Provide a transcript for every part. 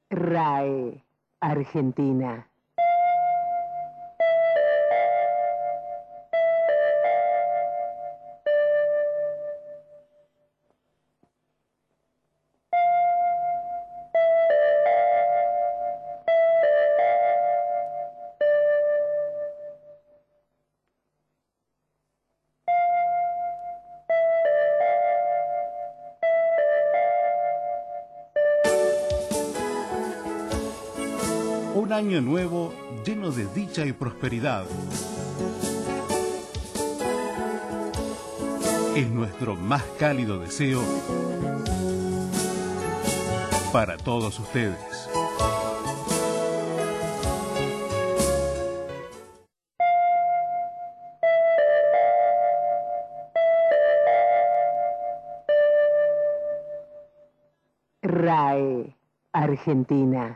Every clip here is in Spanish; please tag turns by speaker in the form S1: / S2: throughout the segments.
S1: RAE Argentina.
S2: Un año nuevo lleno de dicha y prosperidad. Es nuestro más cálido deseo para todos ustedes.
S1: RAE Argentina.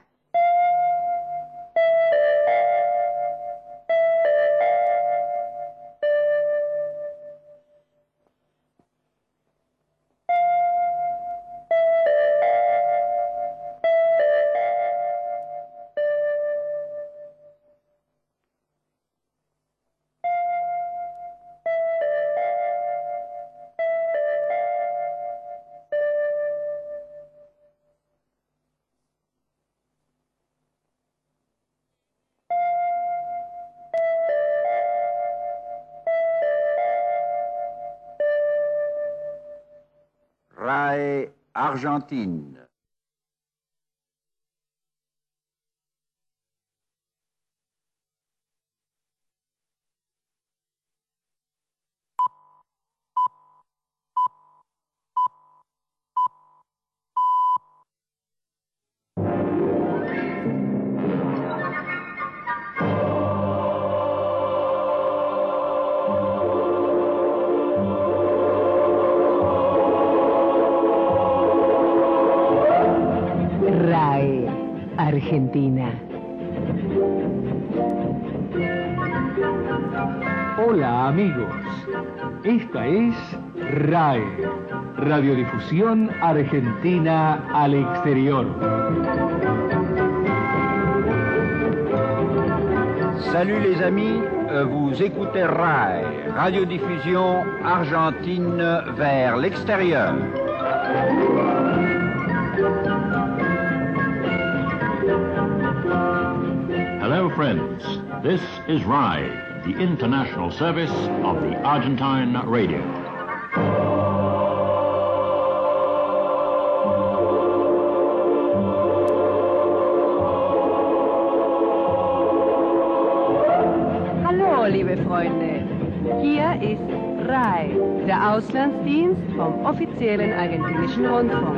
S3: RAE Argentine.
S1: RAE Argentina.
S4: Hola amigos, esta es RAE, Radiodifusión Argentina al Exterior.
S3: Salut les amis, vous écoutez RAE, Radiodiffusion Argentine vers l'extérieur.
S5: Hello friends, this is RAE, the international service of the Argentine radio.
S6: Hallo, liebe Freunde. Hier ist RAE, der Auslandsdienst vom offiziellen argentinischen Rundfunk.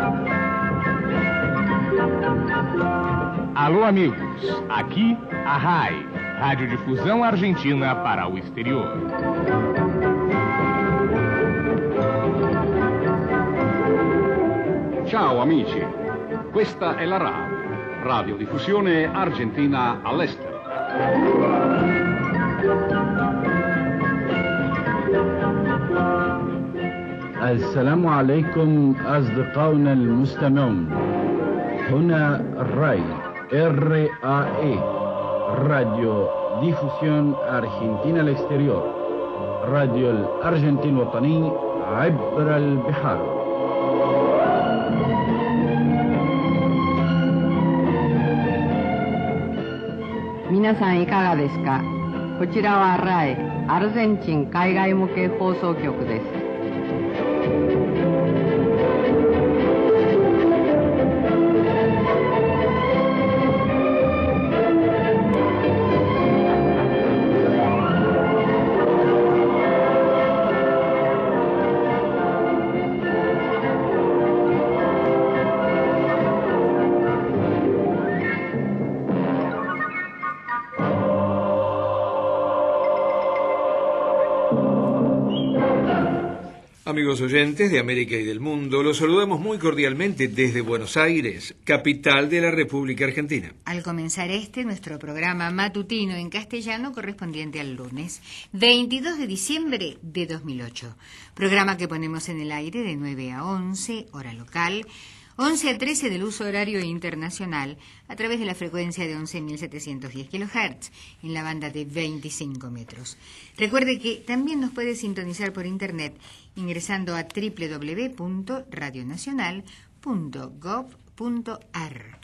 S4: Alô amigos, aqui a RAE, Radiodifusão Argentina para o Exterior.
S7: Ciao amici, questa è la RAE, Radiodiffusione Argentina all'estero.
S8: السلام عليكم أصدقائنا المستمعون. هنا الرأي RAE راديو ديفوسيون أرجنتينا الإكستيريور، راديو الأرجنتين الوطني عبر البحار.
S6: 皆さんいかがですか。こちらはRAE、アルゼンチン海外向け放送局です。
S9: Amigos oyentes de América y del mundo, los saludamos muy cordialmente desde Buenos Aires, capital de la República Argentina.
S10: Al comenzar nuestro programa matutino en castellano correspondiente al lunes 22 de diciembre de 2008, programa que ponemos en el aire de 9 a 11, hora local, 11 a 13 del uso horario internacional a través de la frecuencia de 11.710 kHz en la banda de 25 metros. Recuerde que también nos puede sintonizar por internet ingresando a www.radionacional.gov.ar.